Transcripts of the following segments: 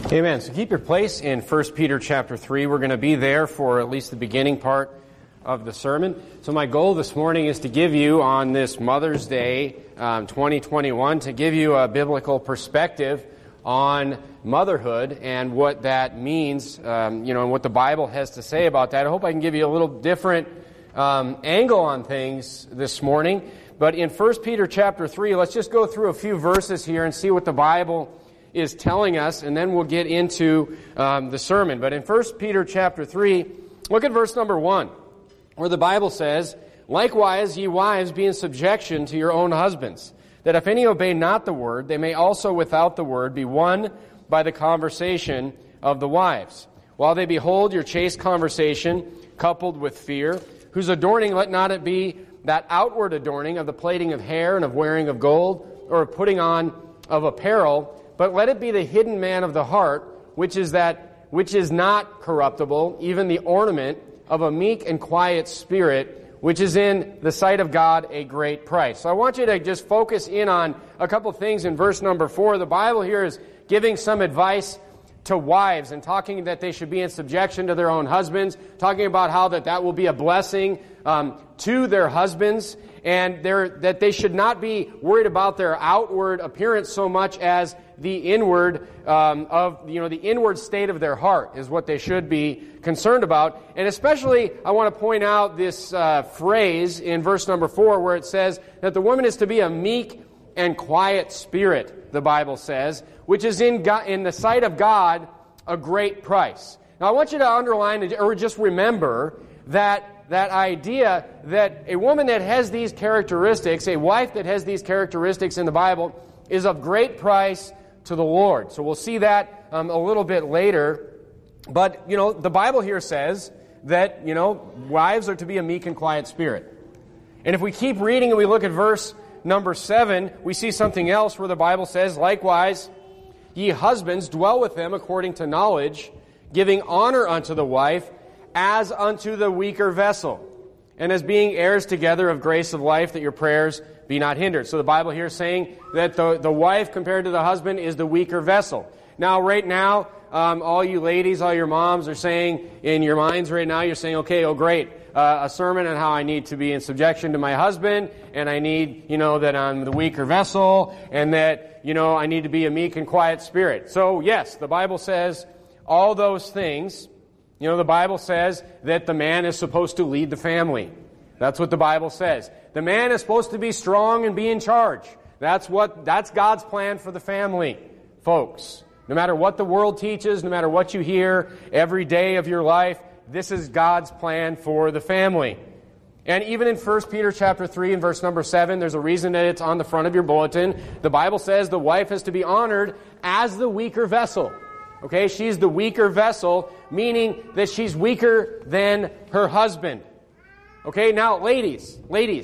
Amen. So keep your place in 1 Peter chapter 3. We're going to be there for at least the beginning part of the sermon. So my goal this morning is to give you on this Mother's Day 2021, to give you a biblical perspective on motherhood and what that means, and what the Bible has to say about that. I hope I can give you a little different angle on things this morning. But in 1 Peter chapter 3, let's just go through a few verses here and see what the Bible is telling us, and then we'll get into the sermon. But in 1 Peter chapter 3, look at verse number 1, where the Bible says, "Likewise, ye wives, be in subjection to your own husbands, that if any obey not the word, they may also without the word be won by the conversation of the wives, while they behold your chaste conversation, coupled with fear, whose adorning let not it be that outward adorning of the plaiting of hair and of wearing of gold, or of putting on of apparel, but let it be the hidden man of the heart, which is not corruptible, even the ornament of a meek and quiet spirit, which is in the sight of God a great price." So I want you to just focus in on a couple things in verse number 4. The Bible here is giving some advice to wives and talking that they should be in subjection to their own husbands, talking about how that will be a blessing to their husbands, and that they should not be worried about their outward appearance so much as the inward the inward state of their heart is what they should be concerned about. And especially, I want to point out this phrase in verse number 4 where it says that the woman is to be a meek and quiet spirit, the Bible says, which is in the sight of God a great price. Now I want you to underline or just remember that idea that a woman that has these characteristics, a wife that has these characteristics in the Bible, is of great price to the Lord. So we'll see that a little bit later. But, the Bible here says that, wives are to be a meek and quiet spirit. And if we keep reading and we look at verse number 7, we see something else where the Bible says, "Likewise, ye husbands, dwell with them according to knowledge, giving honor unto the wife, as unto the weaker vessel, and as being heirs together of grace of life, that your prayers be not hindered." So the Bible here is saying that the wife compared to the husband is the weaker vessel. Now, right now, all you ladies, all your moms are saying in your minds right now, you're saying, okay, great, a sermon on how I need to be in subjection to my husband, and I need, that I'm the weaker vessel, and that, I need to be a meek and quiet spirit. So, yes, the Bible says all those things. The Bible says that the man is supposed to lead the family. That's what the Bible says. The man is supposed to be strong and be in charge. That's God's plan for the family, folks. No matter what the world teaches, no matter what you hear every day of your life, this is God's plan for the family. And even in 1 Peter chapter 3 and verse number 7, there's a reason that it's on the front of your bulletin. The Bible says the wife is to be honored as the weaker vessel. Okay, she's the weaker vessel, meaning that she's weaker than her husband. Okay, now ladies,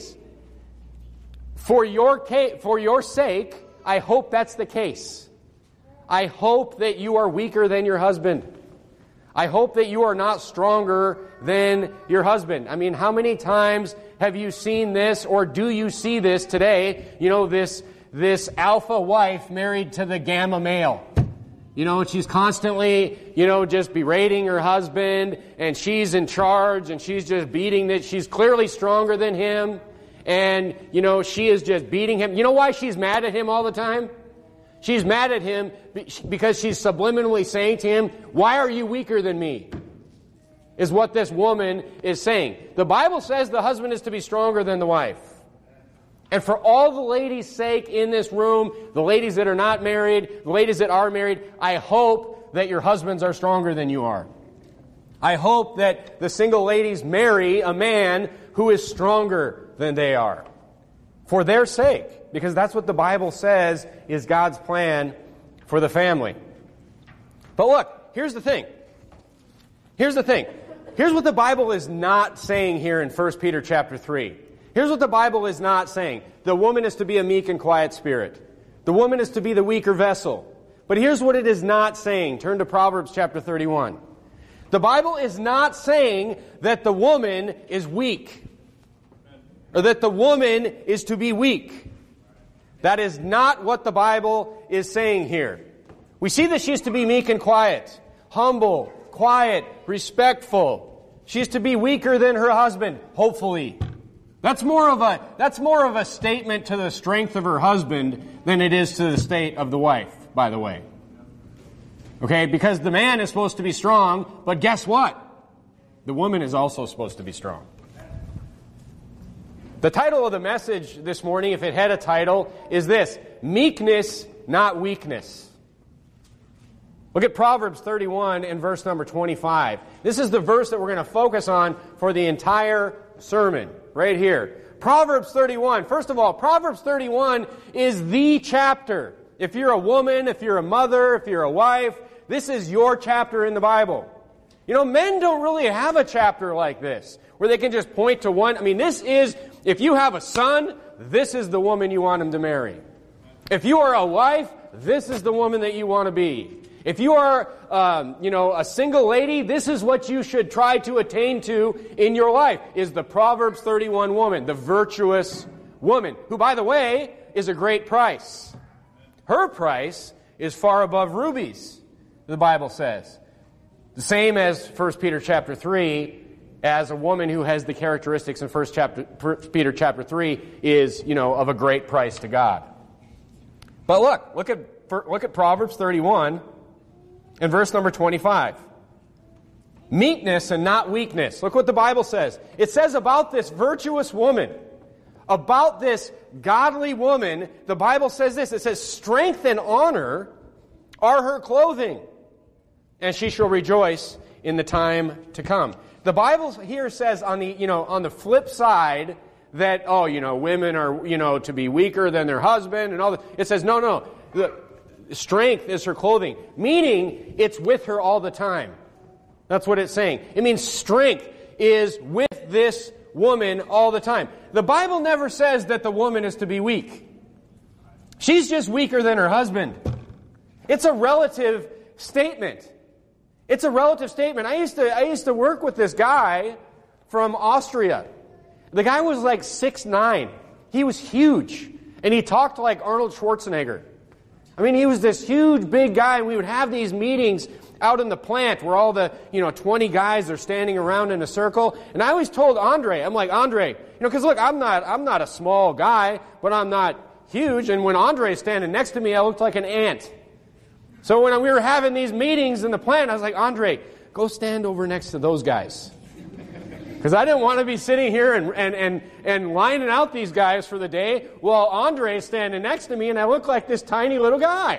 for your sake, I hope that's the case. I hope that you are weaker than your husband. I hope that you are not stronger than your husband. I mean, how many times have you seen this, or do you see this today? This alpha wife married to the gamma male. She's constantly, just berating her husband, and she's in charge, and she's just beating that. She's clearly stronger than him, and, she is just beating him. You know why she's mad at him all the time? She's mad at him because she's subliminally saying to him, "Why are you weaker than me?" is what this woman is saying. The Bible says the husband is to be stronger than the wife. And for all the ladies' sake in this room, the ladies that are not married, the ladies that are married, I hope that your husbands are stronger than you are. I hope that the single ladies marry a man who is stronger than they are. For their sake. Because that's what the Bible says is God's plan for the family. But look, here's the thing. Here's what the Bible is not saying here in 1 Peter chapter 3. Here's what the Bible is not saying. The woman is to be a meek and quiet spirit. The woman is to be the weaker vessel. But here's what it is not saying. Turn to Proverbs chapter 31. The Bible is not saying that the woman is weak, or that the woman is to be weak. That is not what the Bible is saying here. We see that she's to be meek and quiet, humble, quiet, respectful. She's to be weaker than her husband, hopefully. That's more of a statement to the strength of her husband than it is to the state of the wife, by the way. Okay, because the man is supposed to be strong, but guess what? The woman is also supposed to be strong. The title of the message this morning, if it had a title, is this: meekness, not weakness. Look at Proverbs 31 and verse number 25. This is the verse that we're going to focus on for the entire sermon, right here. Proverbs 31. First of all, Proverbs 31 is the chapter. If you're a woman, if you're a mother, if you're a wife, this is your chapter in the Bible. You know, men don't really have a chapter like this, where they can just point to one. I mean, this is, if you have a son, this is the woman you want him to marry. If you are a wife, this is the woman that you want to be. If you are, a single lady, this is what you should try to attain to in your life, is the Proverbs 31 woman, the virtuous woman, who, by the way, is a great price. Her price is far above rubies, the Bible says. The same as 1 Peter chapter 3, as a woman who has the characteristics in 1 Peter chapter 3 is, of a great price to God. But look at Proverbs 31 and verse number 25. Meekness and not weakness. Look what the Bible says. It says about this virtuous woman, about this godly woman, the Bible says this. It says, strength and honor are her clothing, and she shall rejoice in the time to come. The Bible here says on the flip side that, women are, to be weaker than their husband and all that. It says, no. Strength is her clothing, meaning it's with her all the time. That's what it's saying. It means strength is with this woman all the time. The Bible never says that the woman is to be weak. She's just weaker than her husband. It's a relative statement. It's a relative statement. I used to work with this guy from Austria. The guy was like 6'9". He was huge. And he talked like Arnold Schwarzenegger. I mean, he was this huge, big guy, and we would have these meetings out in the plant where all the, 20 guys are standing around in a circle. And I always told Andre, I'm like, Andre, because look, I'm not a small guy, but I'm not huge. And when Andre's standing next to me, I looked like an ant. So when we were having these meetings in the plant, I was like, Andre, go stand over next to those guys. Because I didn't want to be sitting here and lining out these guys for the day while Andre's standing next to me and I look like this tiny little guy.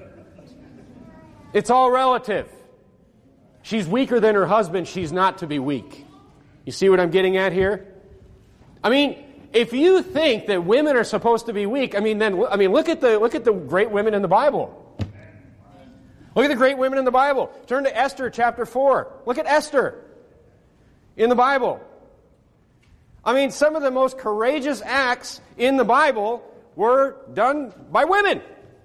It's all relative. She's weaker than her husband. She's not to be weak. You see what I'm getting at here? I mean, if you think that women are supposed to be weak, look at the great women in the Bible. Look at the great women in the Bible. Turn to Esther chapter 4. Look at Esther in the Bible. I mean, some of the most courageous acts in the Bible were done by women.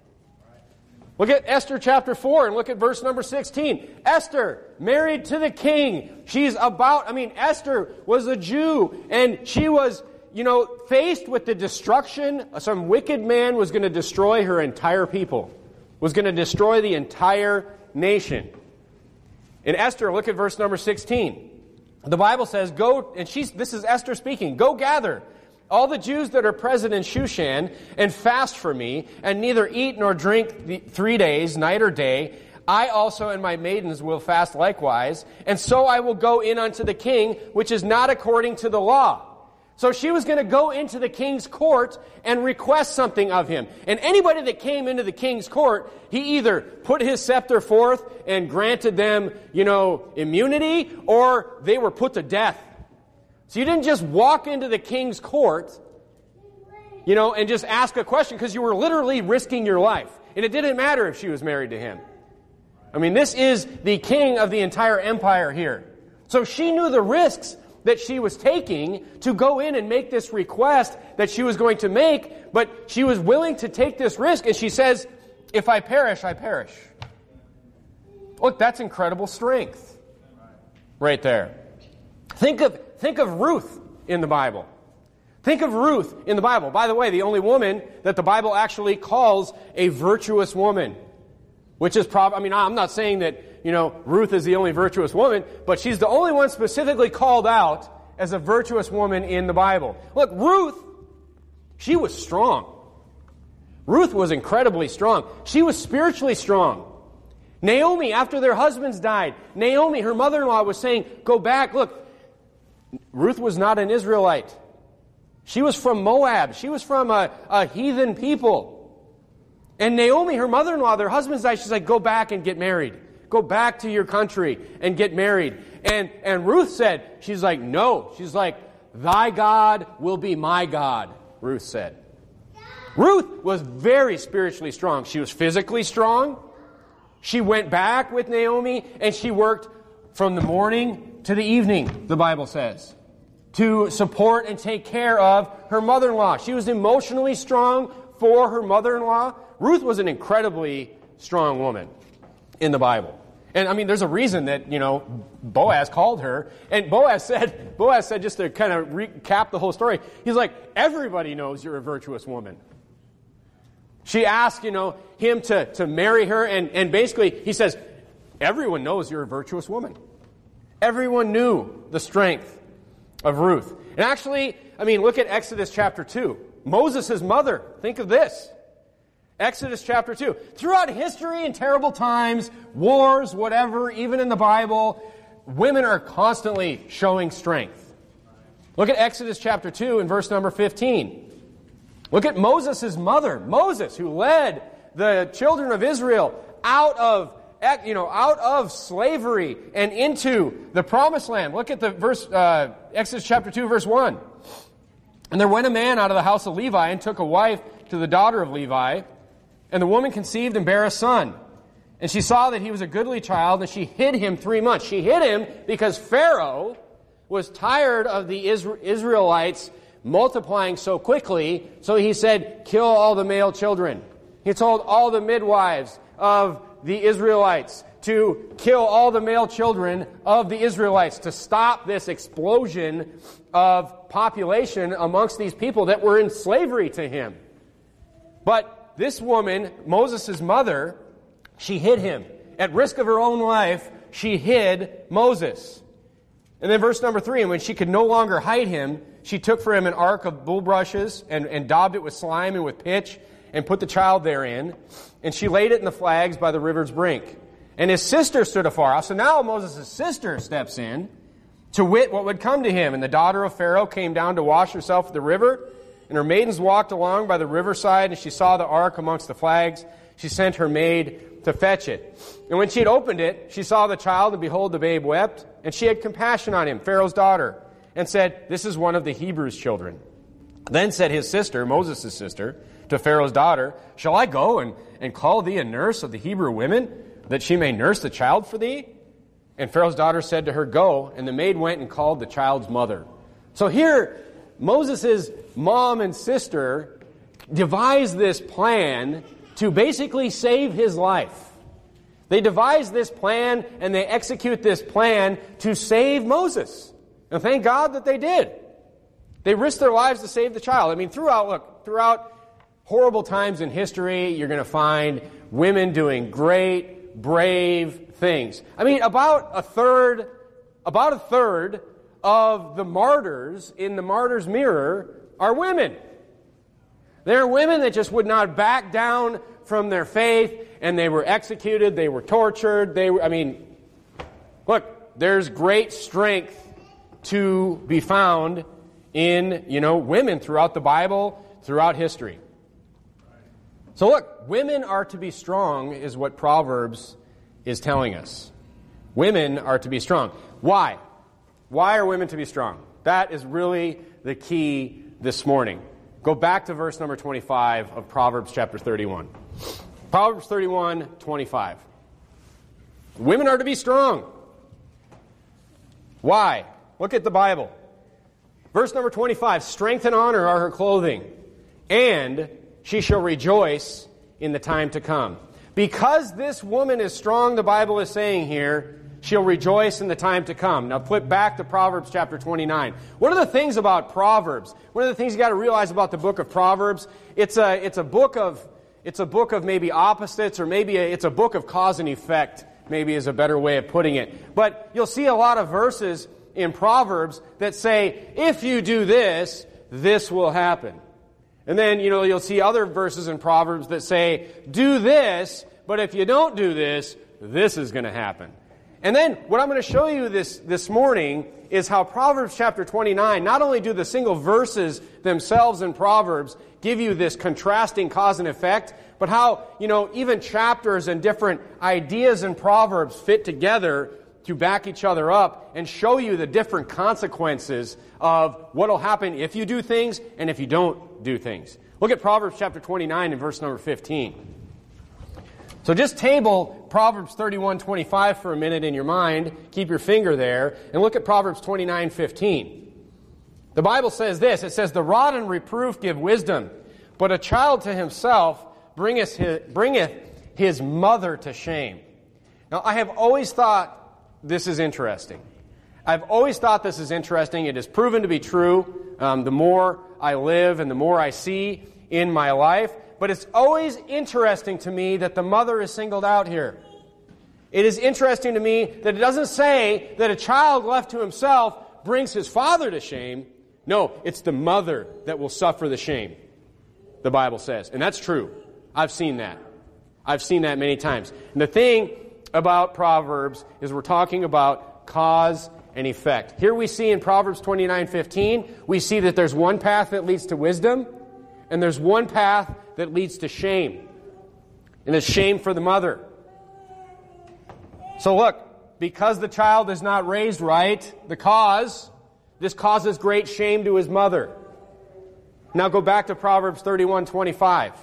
Look at Esther chapter 4 and look at verse number 16. Esther, married to the king. Esther was a Jew and she was, faced with the destruction. Some wicked man was going to destroy her entire people. Was going to destroy the entire nation. In Esther, look at verse number 16. The Bible says, go, and this is Esther speaking, go gather all the Jews that are present in Shushan and fast for me, and neither eat nor drink 3 days, night or day. I also and my maidens will fast likewise, and so I will go in unto the king, which is not according to the law. So she was going to go into the king's court and request something of him. And anybody that came into the king's court, he either put his scepter forth and granted them, immunity, or they were put to death. So you didn't just walk into the king's court, and just ask a question, because you were literally risking your life. And it didn't matter if she was married to him. I mean, this is the king of the entire empire here. So she knew the risks that she was taking to go in and make this request that she was going to make, but she was willing to take this risk, and she says, if I perish, I perish. Look, that's incredible strength right there. Think of Ruth in the Bible. Think of Ruth in the Bible. By the way, the only woman that the Bible actually calls a virtuous woman Which is probably, I'm not saying that, Ruth is the only virtuous woman, but she's the only one specifically called out as a virtuous woman in the Bible. Look, Ruth, she was strong. Ruth was incredibly strong. She was spiritually strong. Naomi, after their husbands died, Naomi, her mother-in-law, was saying, go back. Look, Ruth was not an Israelite. She was from Moab. She was from a heathen people. And Naomi, her mother-in-law, their husbands died. She's like, go back and get married. Go back to your country and get married. And Ruth said, she's like, no. She's like, thy God will be my God, Ruth said. Ruth was very spiritually strong. She was physically strong. She went back with Naomi, and she worked from the morning to the evening, the Bible says, to support and take care of her mother-in-law. She was emotionally strong for her mother-in-law. Ruth was an incredibly strong woman in the Bible. And there's a reason that, Boaz called her. And Boaz said, just to kind of recap the whole story, he's like, everybody knows you're a virtuous woman. She asked, him to marry her, and basically he says, everyone knows you're a virtuous woman. Everyone knew the strength of Ruth. And actually, look at Exodus chapter 2. Moses' mother, think of this. Exodus chapter 2. Throughout history and terrible times, wars, whatever, even in the Bible, women are constantly showing strength. Look at Exodus chapter 2 and verse number 15. Look at Moses' mother, Moses, who led the children of Israel out of slavery and into the promised land. Look at the verse, Exodus chapter 2, verse 1. And there went a man out of the house of Levi and took a wife to the daughter of Levi, and the woman conceived and bare a son. And she saw that he was a goodly child, and she hid him 3 months. She hid him because Pharaoh was tired of the Israelites multiplying so quickly, so he said, kill all the male children. He told all the midwives of the Israelites to kill all the male children of the Israelites to stop this explosion of population amongst these people that were in slavery to him. But this woman, Moses' mother, she hid him. At risk of her own life, she hid Moses. And then verse number 3, and when she could no longer hide him, she took for him an ark of bulrushes and daubed it with slime and with pitch and put the child therein. And she laid it in the flags by the river's brink. And his sister stood afar off. So now Moses' sister steps in to wit what would come to him. And the daughter of Pharaoh came down to wash herself at the river. And her maidens walked along by the riverside, and she saw the ark amongst the flags. She sent her maid to fetch it. And when she had opened it, she saw the child, and behold, the babe wept. And she had compassion on him, Pharaoh's daughter, and said, this is one of the Hebrews' children. Then said his sister, Moses' sister, to Pharaoh's daughter, shall I go and call thee a nurse of the Hebrew women, that she may nurse the child for thee? And Pharaoh's daughter said to her, go. And the maid went and called the child's mother. So here, Moses' mom and sister devised this plan to basically save his life. They devised this plan and they execute this plan to save Moses. And thank God that they did. They risked their lives to save the child. Throughout horrible times in history, you're going to find women doing great, brave things. About a third of the martyrs in the Martyr's Mirror are women. They're women that just would not back down from their faith, and they were executed, they were tortured, there's great strength to be found in, women throughout the Bible, throughout history. So look, women are to be strong is what Proverbs is telling us. Women are to be strong. Why? Why are women to be strong? That is really the key this morning. Go back to verse number 25 of Proverbs chapter 31. Proverbs 31, 25. Women are to be strong. Why? Look at the Bible. Verse number 25, strength and honor are her clothing, and she shall rejoice in the time to come. Because this woman is strong, the Bible is saying here, she'll rejoice in the time to come. Now flip back to Proverbs chapter 29. One of the things about Proverbs, one of the things you got to realize about the book of Proverbs, it's a book of it's a book of maybe opposites, or maybe it's a book of cause and effect, maybe is a better way of putting it. But you'll see a lot of verses in Proverbs that say, if you do this, this will happen. And then, you'll see other verses in Proverbs that say, do this, but if you don't do this, this is going to happen. And then, what I'm going to show you this morning is how Proverbs chapter 29, not only do the single verses themselves in Proverbs give you this contrasting cause and effect, but how, even chapters and different ideas in Proverbs fit together to back each other up and show you the different consequences of what will happen if you do things and if you don't do things. Look at Proverbs chapter 29 and verse number 15. So just table Proverbs 31:25 for a minute in your mind. Keep your finger there. And look at Proverbs 29:15. The Bible says this. It says, the rod and reproof give wisdom, but a child to himself bringeth his mother to shame. Now, I have always thought this is interesting. I've always thought this is interesting. It is proven to be true the more I live and the more I see in my life. But it's always interesting to me that the mother is singled out here. It is interesting to me that it doesn't say that a child left to himself brings his father to shame. No, it's the mother that will suffer the shame, the Bible says. And that's true. I've seen that. I've seen that many times. And the thing about Proverbs is we're talking about cause and effect. Here we see in Proverbs 29:15, we see that there's one path that leads to wisdom, and there's one path that leads to shame. And it's shame for the mother. So look, because the child is not raised right, this causes great shame to his mother. Now go back to Proverbs 31:25.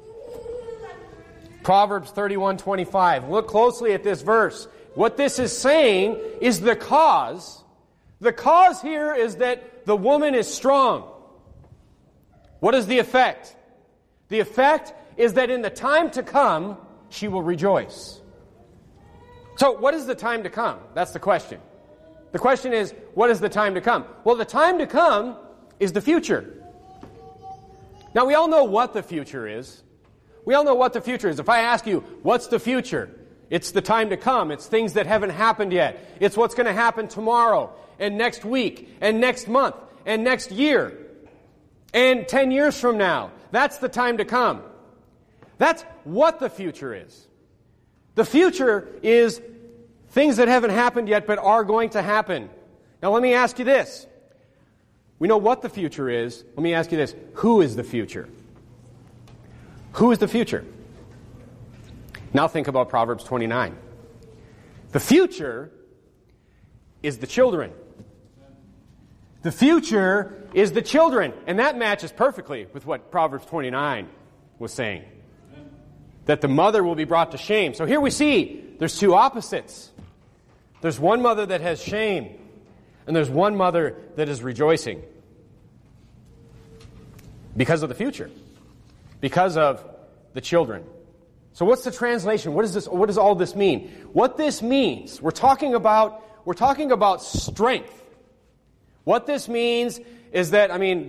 Proverbs 31:25. Look closely at this verse. What this is saying is the cause. The cause here is that the woman is strong. What is the effect? The effect is that in the time to come, she will rejoice. So, what is the time to come? That's the question. The question is, what is the time to come? Well, the time to come is the future. Now, we all know what the future is. We all know what the future is. If I ask you, what's the future? It's the time to come. It's things that haven't happened yet. It's what's going to happen tomorrow, and next week, and next month, and next year, and 10 years from now. That's the time to come. That's what the future is. The future is things that haven't happened yet but are going to happen. Now let me ask you this. We know what the future is. Let me ask you this. Who is the future? Who is the future? Now think about Proverbs 29. The future is the children. The future is the children. And that matches perfectly with what Proverbs 29 was saying. That the mother will be brought to shame. So here we see there's two opposites. There's one mother that has shame, and there's one mother that is rejoicing. Because of the future. Because of the children. So what's the translation? What does all this mean? What this means, we're talking about strength. What this means is that,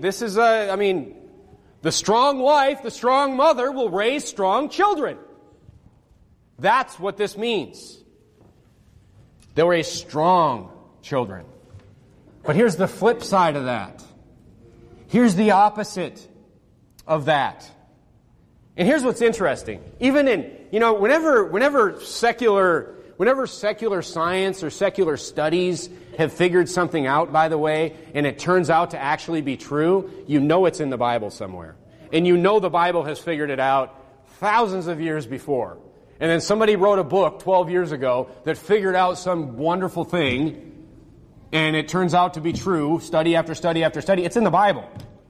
the strong wife, the strong mother will raise strong children. That's what this means. They'll raise strong children. But here's the flip side of that. Here's the opposite of that. And here's what's interesting. Even in, whenever secular science or secular studies have figured something out, by the way, and it turns out to actually be true, you know it's in the Bible somewhere. And you know the Bible has figured it out thousands of years before. And then somebody wrote a book 12 years ago that figured out some wonderful thing, and it turns out to be true, study after study after study. It's in the Bible.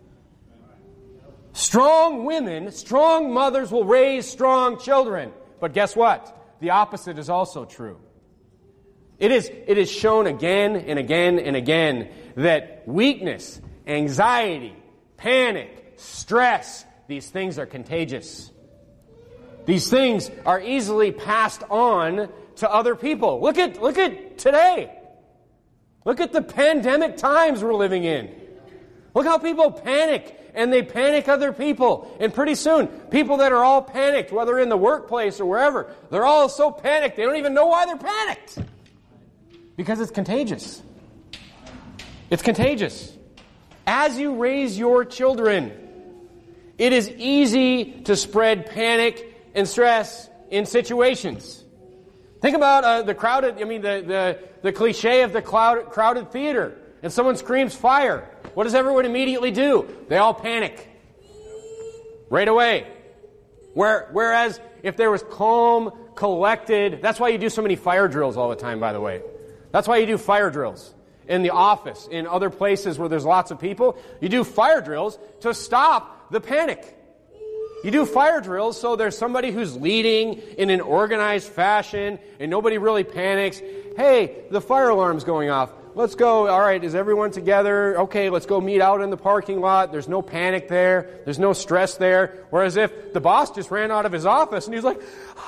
Strong women, strong mothers will raise strong children. But guess what? The opposite is also true. It is shown again and again and again that weakness, anxiety, panic, stress, these things are contagious. These things are easily passed on to other people. Look at today. Look at the pandemic times we're living in. Look how people panic, and they panic other people. And pretty soon, people that are all panicked, whether in the workplace or wherever, they're all so panicked, they don't even know why they're panicked. Because it's contagious. It's contagious. As you raise your children, it is easy to spread panic and stress in situations. Think about the cliche of the crowded theater, and someone screams fire. What does everyone immediately do? They all panic. Right away. Whereas if there was calm, collected, that's why you do so many fire drills all the time, by the way. That's why you do fire drills. In the office, in other places where there's lots of people, you do fire drills to stop the panic. You do fire drills so there's somebody who's leading in an organized fashion and nobody really panics. Hey, the fire alarm's going off. Let's go. All right, is everyone together? Okay, let's go meet out in the parking lot. There's no panic there. There's no stress there. Whereas if the boss just ran out of his office and he's like,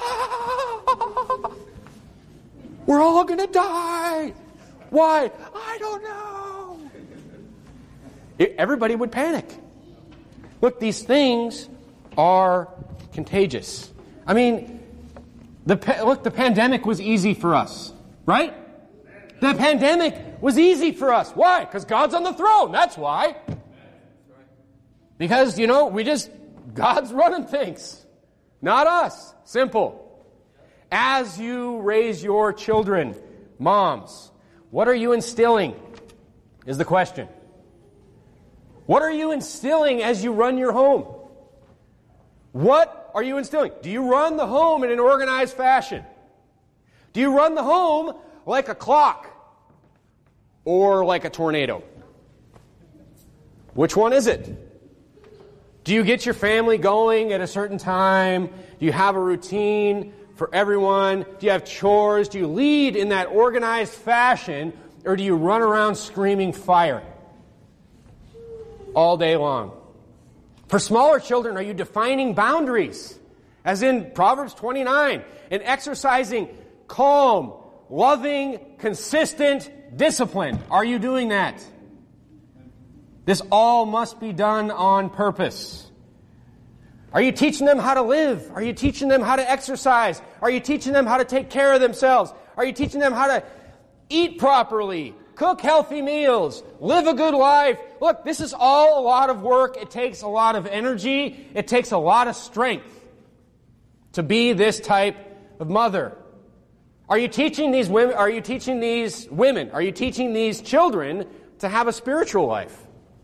we're all going to die. Why? I don't know. Everybody would panic. Look, these things are contagious. I mean, the pandemic was easy for us, right? The pandemic was easy for us. Why? Because God's on the throne. That's why. Because, God's running things. Not us. Simple. As you raise your children, moms, what are you instilling? Is the question. What are you instilling as you run your home? What are you instilling? Do you run the home in an organized fashion? Do you run the home like a clock or like a tornado? Which one is it? Do you get your family going at a certain time? Do you have a routine for everyone? Do you have chores? Do you lead in that organized fashion? Or do you run around screaming fire all day long? For smaller children, are you defining boundaries? As in Proverbs 29, and exercising calm, loving, consistent discipline. Are you doing that? This all must be done on purpose. Are you teaching them how to live? Are you teaching them how to exercise? Are you teaching them how to take care of themselves? Are you teaching them how to eat properly, cook healthy meals, live a good life? Look, this is all a lot of work. It takes a lot of energy. It takes a lot of strength to be this type of mother. Are you teaching these women? Are you teaching these children to have a spiritual life?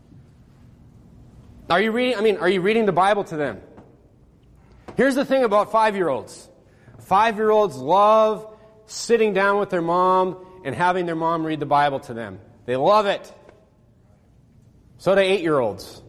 Are you reading the Bible to them? Here's the thing about 5-year-olds. 5-year-olds love sitting down with their mom and having their mom read the Bible to them. They love it. So do 8-year-olds.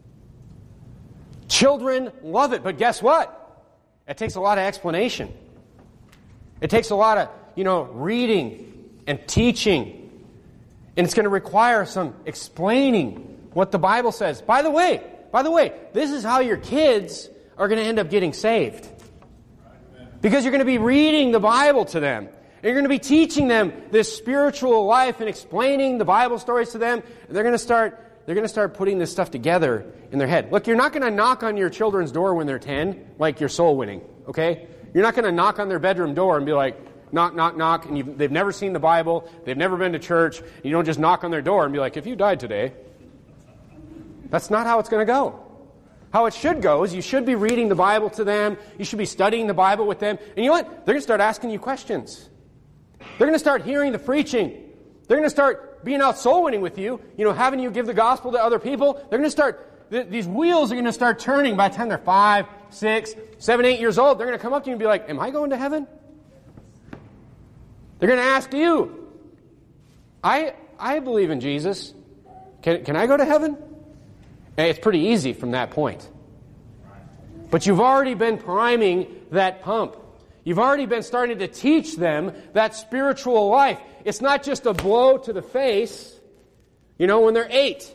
Children love it, but guess what? It takes a lot of explanation. It takes a lot of, reading and teaching. And it's going to require some explaining what the Bible says. By the way, this is how your kids are going to end up getting saved. Because you're going to be reading the Bible to them. And you're going to be teaching them this spiritual life and explaining the Bible stories to them. And they're going to start putting this stuff together in their head. Look, you're not going to knock on your children's door when they're 10 like you're soul winning, okay? You're not going to knock on their bedroom door and be like, knock, knock, knock, and they've never seen the Bible, they've never been to church, and you don't just knock on their door and be like, if you died today. That's not how it's going to go. How it should go is you should be reading the Bible to them, you should be studying the Bible with them, and you know what? They're going to start asking you questions. They're going to start hearing the preaching. They're going to start being out soul winning with you, having you give the gospel to other people. They're going to start, these wheels are going to start turning by the time they're 5, 6, 7, 8 years old. They're going to come up to you and be like, am I going to heaven? They're going to ask you, I believe in Jesus. Can I go to heaven? And it's pretty easy from that point. But you've already been priming that pump. You've already been starting to teach them that spiritual life. It's not just a blow to the face, when they're 8.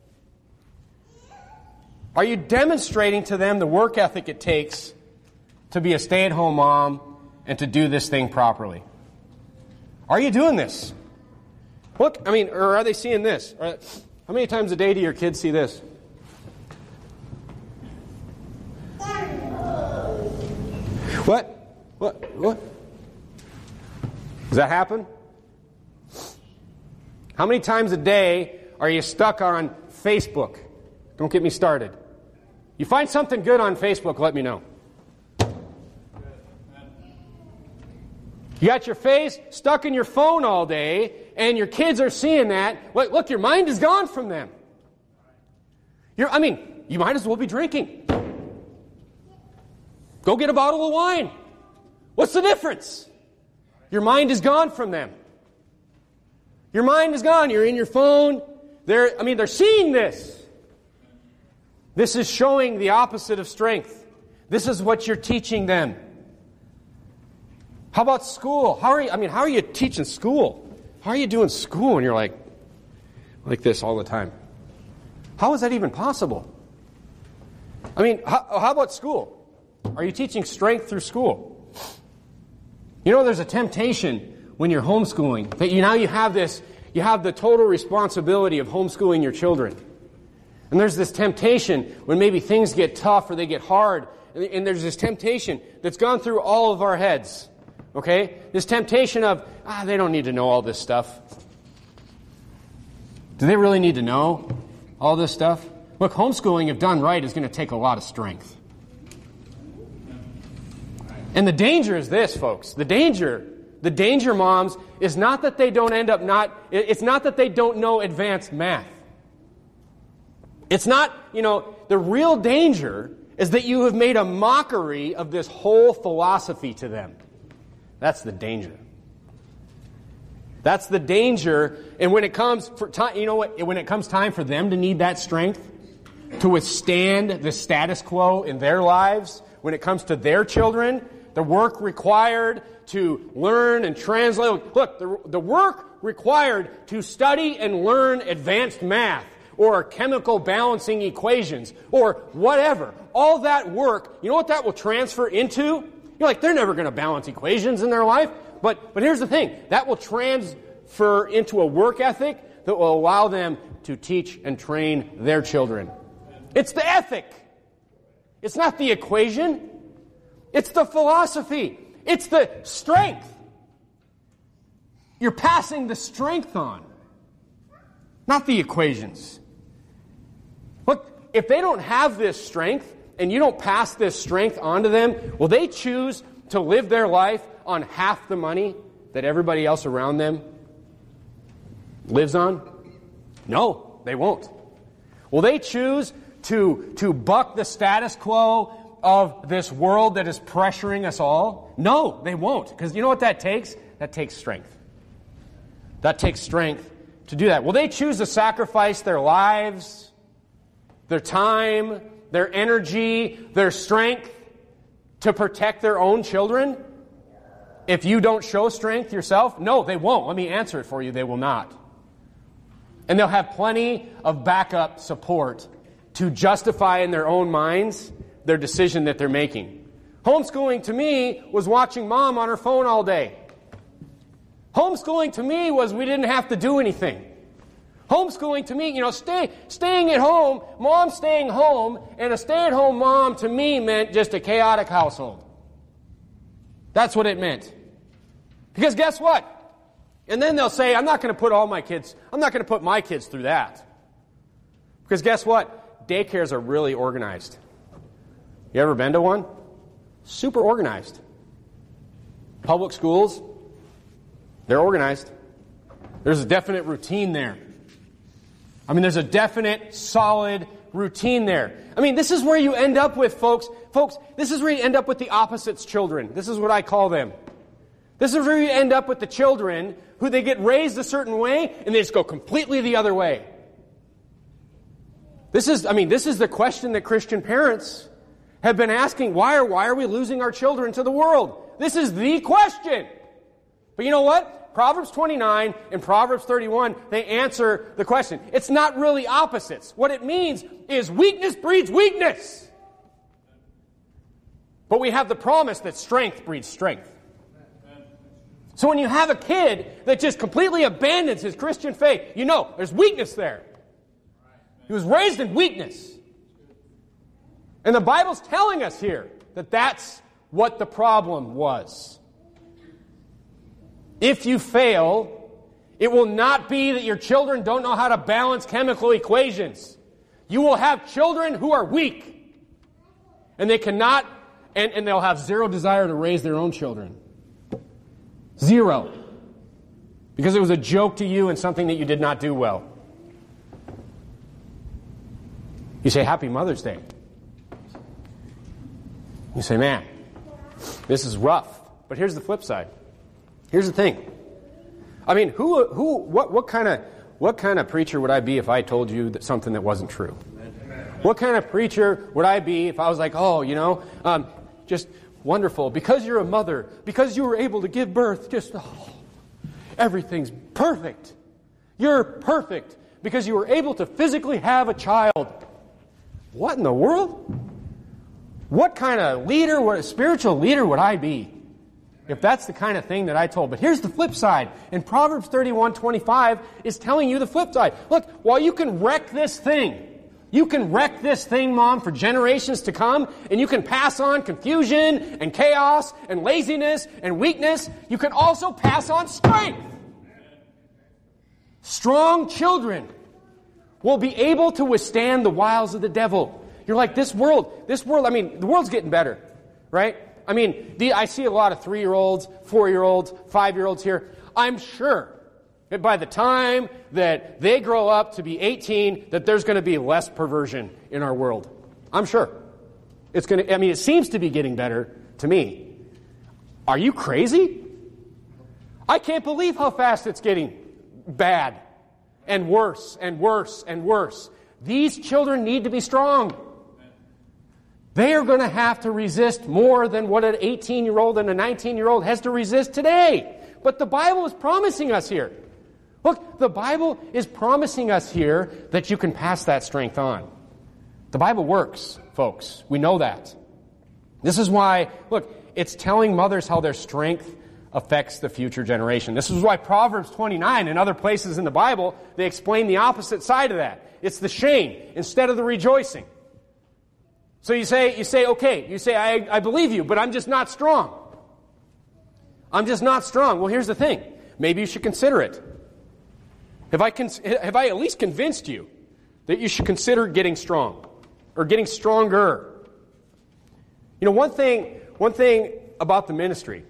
Are you demonstrating to them the work ethic it takes to be a stay-at-home mom and to do this thing properly? Are you doing this? Look, or are they seeing this? How many times a day do your kids see this? What? Does that happen? How many times a day are you stuck on Facebook? Don't get me started. You find something good on Facebook, let me know. You got your face stuck in your phone all day, and your kids are seeing that. Look, your mind is gone from them. You might as well be drinking. Go get a bottle of wine. What's the difference? Your mind is gone from them. Your mind is gone. You're in your phone. They're seeing this. This is showing the opposite of strength. This is what you're teaching them. How about school? How are you teaching school? How are you doing school when you're like this all the time? How is that even possible? How about school? Are you teaching strength through school? There's a temptation when you're homeschooling that you have the total responsibility of homeschooling your children. And there's this temptation when maybe things get tough or they get hard, and there's this temptation that's gone through all of our heads. Okay? This temptation of, they don't need to know all this stuff. Do they really need to know all this stuff? Look, homeschooling, if done right, is going to take a lot of strength. And the danger is this, folks. The danger, moms, is not that they don't it's not that they don't know advanced math. It's not, the real danger is that you have made a mockery of this whole philosophy to them. That's the danger. That's the danger. And when it comes when it comes time for them to need that strength to withstand the status quo in their lives, when it comes to their children, the work required to learn and translate. Look, the work required to study and learn advanced math or chemical balancing equations or whatever. All that work, you know what that will transfer into? You're like, they're never going to balance equations in their life. But here's the thing. That will transfer into a work ethic that will allow them to teach and train their children. It's the ethic. It's not the equation. It's the philosophy. It's the strength. You're passing the strength on, not the equations. Look, if they don't have this strength, and you don't pass this strength on to them, will they choose to live their life on half the money that everybody else around them lives on? No, they won't. Will they choose to buck the status quo of this world that is pressuring us all? No, they won't. Because you know what that takes? That takes strength. That takes strength to do that. Will they choose to sacrifice their lives, their time, their energy, their strength to protect their own children if you don't show strength yourself? No, they won't. Let me answer it for you. They will not. And they'll have plenty of backup support to justify in their own minds their decision that they're making. Homeschooling to me was watching mom on her phone all day. Homeschooling to me was we didn't have to do anything. Homeschooling to me, staying at home, mom staying home, and a stay-at-home mom to me meant just a chaotic household. That's what it meant. Because guess what? And then they'll say, I'm not going to put my kids through that. Because guess what? Daycares are really organized. You ever been to one? Super organized. Public schools, they're organized. There's a definite routine there. There's a definite, solid routine there. This is where you end up with, folks, this is where you end up with the opposites children. This is what I call them. This is where you end up with the children who they get raised a certain way and they just go completely the other way. This is the question that Christian parents have been asking. Why are we losing our children to the world? This is the question. But you know what? Proverbs 29 and Proverbs 31, they answer the question. It's not really opposites. What it means is weakness breeds weakness. But we have the promise that strength breeds strength. So when you have a kid that just completely abandons his Christian faith, there's weakness there. He was raised in weakness. And the Bible's telling us here that that's what the problem was. If you fail, it will not be that your children don't know how to balance chemical equations. You will have children who are weak. And they cannot, and they'll have zero desire to raise their own children. Zero. Because it was a joke to you and something that you did not do well. You say, Happy Mother's Day. You say, man, this is rough. But here's the flip side. Here's the thing. I mean, what kind of preacher would I be if I told you that something that wasn't true? What kind of preacher would I be if I was like, just wonderful. Because you're a mother, because you were able to give birth, everything's perfect. You're perfect because you were able to physically have a child. What in the world? What kind of leader, what a spiritual leader would I be if that's the kind of thing that I told? But here's the flip side. And Proverbs 31:25 is telling you the flip side. Look, while you can wreck this thing, Mom, for generations to come, and you can pass on confusion and chaos and laziness and weakness, you can also pass on strength. Strong children will be able to withstand the wiles of the devil. You're like, this world, I mean, the world's getting better, right? I mean, I see a lot of 3-year-olds, 4-year-olds, 5-year-olds here. I'm sure that by the time that they grow up to be 18, that there's going to be less perversion in our world. I'm sure. It seems to be getting better to me. Are you crazy? I can't believe how fast it's getting bad and worse and worse and worse. These children need to be strong. They are going to have to resist more than what an 18-year-old and a 19-year-old has to resist today. But the Bible is promising us here. Look, the Bible is promising us here that you can pass that strength on. The Bible works, folks. We know that. This is why, look, it's telling mothers how their strength affects the future generation. This is why Proverbs 29 and other places in the Bible, they explain the opposite side of that. It's the shame instead of the rejoicing. So you say, I believe you, but I'm just not strong. I'm just not strong. Well, here's the thing. Maybe you should consider it. Have I at least convinced you that you should consider getting strong or getting stronger? You know, one thing about the ministry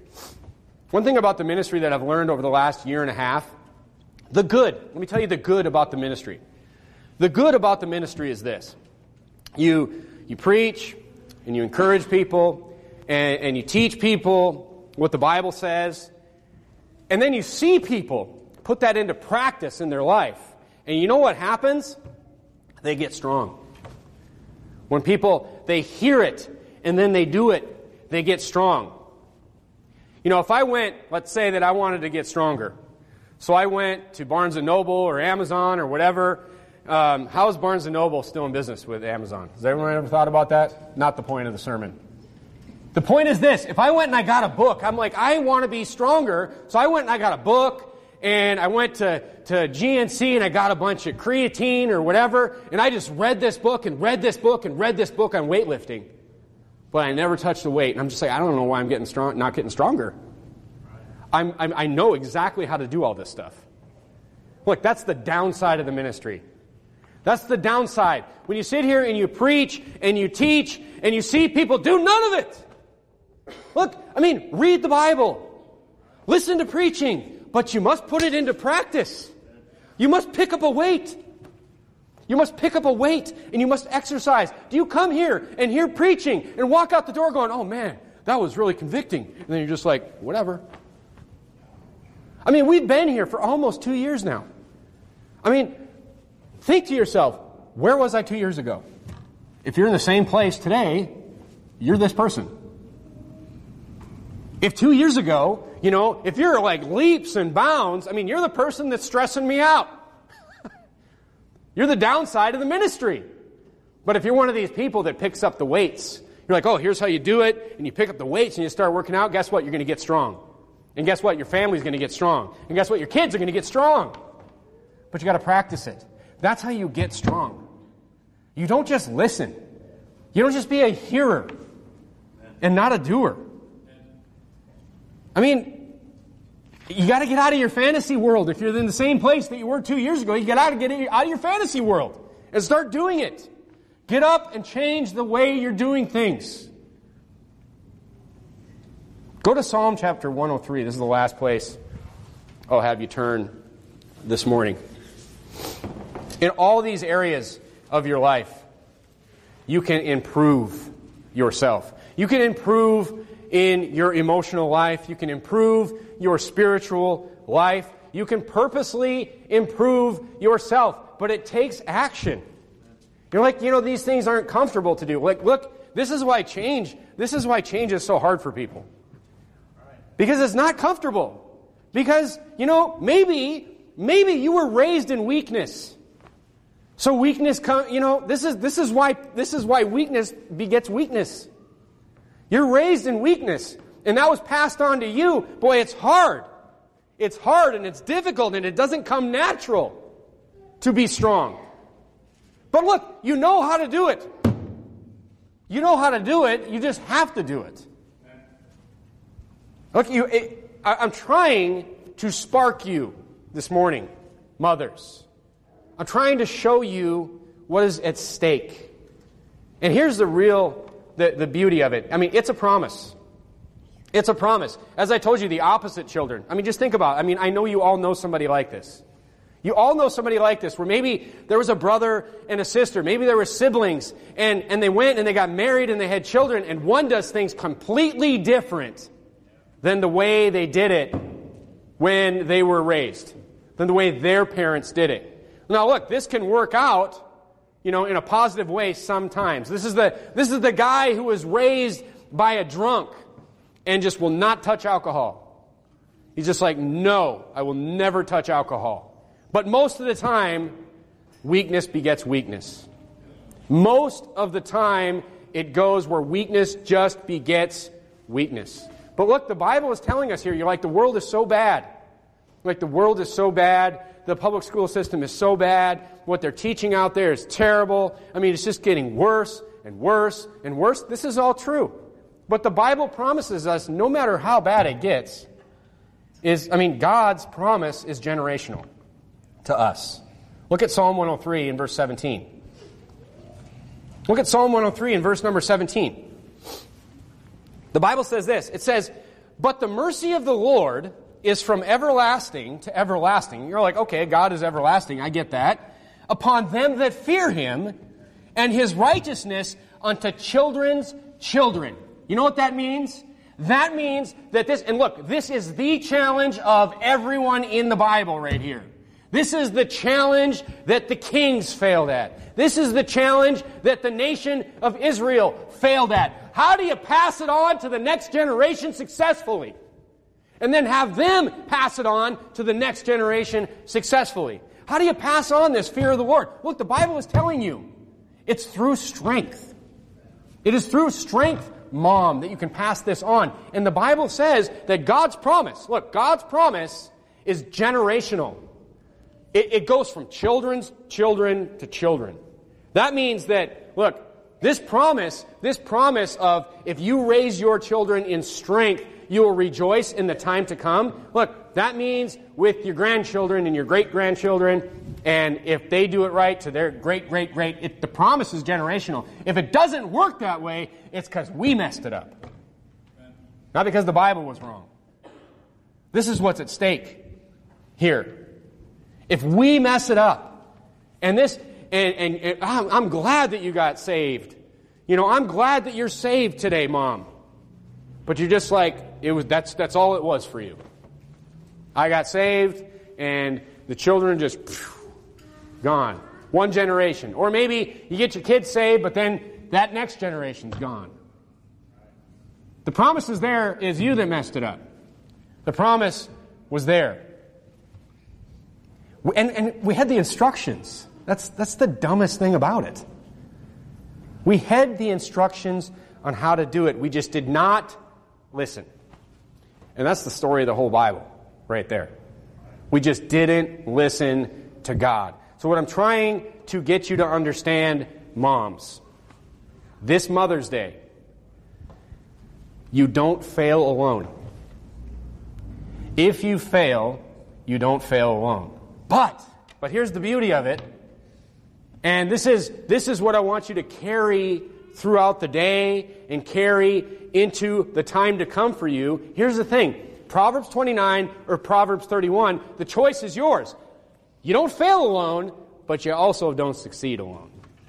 that I've learned over the last year and a half, let me tell you the good about the ministry. The good about the ministry is this. You preach, and you encourage people, and you teach people what the Bible says, and then you see people put that into practice in their life. And you know what happens? They get strong. When people, they hear it, and then they do it, they get strong. You know, if I went, let's say that I wanted to get stronger. So I went to Barnes & Noble or Amazon or whatever. How is Barnes & Noble still in business with Amazon? Has everyone ever thought about that? Not the point of the sermon. The point is this. If I went and I got a book, I'm like, I want to be stronger. So I went and I got a book, and I went to GNC and I got a bunch of creatine or whatever, and I just read this book and read this book and read this book on weightlifting. But I never touched the weight. And I'm just like, I don't know why I'm not getting stronger. I know exactly how to do all this stuff. Look, that's the downside of the ministry. That's the downside. When you sit here and you preach and you teach and you see people do none of it. Look, read the Bible. Listen to preaching. But you must put it into practice. You must pick up a weight. You must pick up a weight and you must exercise. Do you come here and hear preaching and walk out the door going, oh man, that was really convicting. And then you're just like, whatever. We've been here for almost 2 years now. Think to yourself, where was I 2 years ago? If you're in the same place today, you're this person. If 2 years ago, if you're like leaps and bounds, you're the person that's stressing me out. You're the downside of the ministry. But if you're one of these people that picks up the weights, you're like, oh, here's how you do it, and you pick up the weights and you start working out, guess what? You're going to get strong. And guess what? Your family's going to get strong. And guess what? Your kids are going to get strong. But you got to practice it. That's how you get strong. You don't just listen. You don't just be a hearer and not a doer. I mean, you got to get out of your fantasy world. If you're in the same place that you were 2 years ago, you got to get out of your fantasy world and start doing it. Get up and change the way you're doing things. Go to Psalm chapter 103. This is the last place I'll have you turn this morning. In all these areas of your life, you can improve yourself. You can improve in your emotional life. You can improve your spiritual life. You can purposely improve yourself. But it takes action. You're like, these things aren't comfortable to do. Like, look, this is why change is so hard for people. Because it's not comfortable. Because, maybe you were raised in weakness. So weakness this is why weakness begets weakness. You're raised in weakness, and that was passed on to you. Boy, it's hard. It's hard and it's difficult, and it doesn't come natural to be strong. But look, you know how to do it. You know how to do it, you just have to do it. Look, I'm trying to spark you this morning, mothers. I'm trying to show you what is at stake. And here's the beauty of it. I mean, it's a promise. It's a promise. As I told you, the opposite children. I mean, just think about it. I know you all know somebody like this. You all know somebody like this, where maybe there was a brother and a sister. Maybe there were siblings, and they went and they got married and they had children, and one does things completely different than the way they did it when they were raised, than the way their parents did it. Now look, this can work out, in a positive way sometimes. This is the guy who was raised by a drunk and just will not touch alcohol. He's just like, no, I will never touch alcohol. But most of the time, weakness begets weakness. Most of the time, it goes where weakness just begets weakness. But look, the Bible is telling us here, you're like, the world is so bad. Like, the world is so bad. The public school system is so bad. What they're teaching out there is terrible. I mean, it's just getting worse and worse and worse. This is all true. But the Bible promises us, no matter how bad it gets, God's promise is generational to us. Look at Psalm 103 in verse 17. Look at Psalm 103 in verse number 17. The Bible says this. It says, "But the mercy of the Lord is from everlasting to everlasting." You're like, okay, God is everlasting. I get that. "Upon them that fear Him, and His righteousness unto children's children." You know what that means? That means that this is the challenge of everyone in the Bible right here. This is the challenge that the kings failed at. This is the challenge that the nation of Israel failed at. How do you pass it on to the next generation successfully? And then have them pass it on to the next generation successfully. How do you pass on this fear of the Lord? Look, the Bible is telling you, it's through strength. It is through strength, mom, that you can pass this on. And the Bible says that God's promise is generational. It goes from children's children to children. That means that, look, this promise of if you raise your children in strength, you will rejoice in the time to come. Look, that means with your grandchildren and your great-grandchildren, and if they do it right to their great-great-great, the promise is generational. If it doesn't work that way, it's because we messed it up. Not because the Bible was wrong. This is what's at stake here. If we mess it up, and I'm glad that you got saved. I'm glad that you're saved today, Mom. But you're just like, that's all it was for you. I got saved, and the children just gone. One generation. Or maybe you get your kids saved, but then that next generation's gone. The promise is there, is you that messed it up. The promise was there. And we had the instructions. That's the dumbest thing about it. We had the instructions on how to do it. We just did not listen. And that's the story of the whole Bible right there. We just didn't listen to God. So what I'm trying to get you to understand moms, this Mother's Day, you don't fail alone. If you fail, you don't fail alone. But here's the beauty of it, and this is what I want you to carry throughout the day and carry into the time to come for you. Here's the thing. Proverbs 29 or Proverbs 31, the choice is yours. You don't fail alone, but you also don't succeed alone.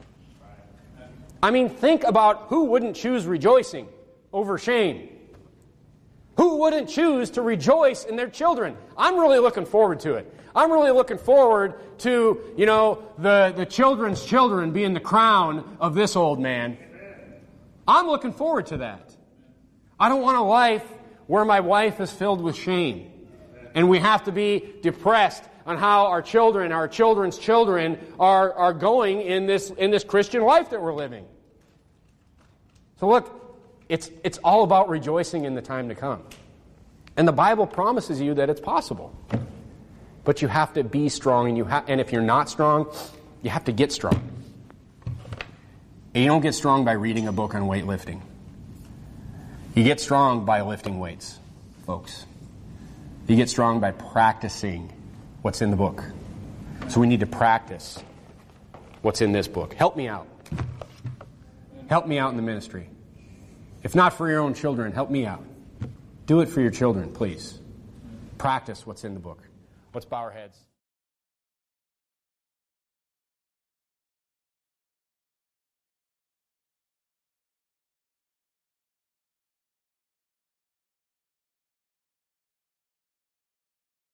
I mean, think about who wouldn't choose rejoicing over shame. Who wouldn't choose to rejoice in their children? I'm really looking forward to it. I'm really looking forward to, the children's children being the crown of this old man. I'm looking forward to that. I don't want a life where my wife is filled with shame. And we have to be depressed on how our children, our children's children are going in this Christian life that we're living. So look, it's all about rejoicing in the time to come. And the Bible promises you that it's possible. But you have to be strong, and if you're not strong, you have to get strong. And you don't get strong by reading a book on weightlifting. You get strong by lifting weights, folks. You get strong by practicing what's in the book. So we need to practice what's in this book. Help me out. Help me out in the ministry. If not for your own children, help me out. Do it for your children, please. Practice what's in the book. Let's bow our heads.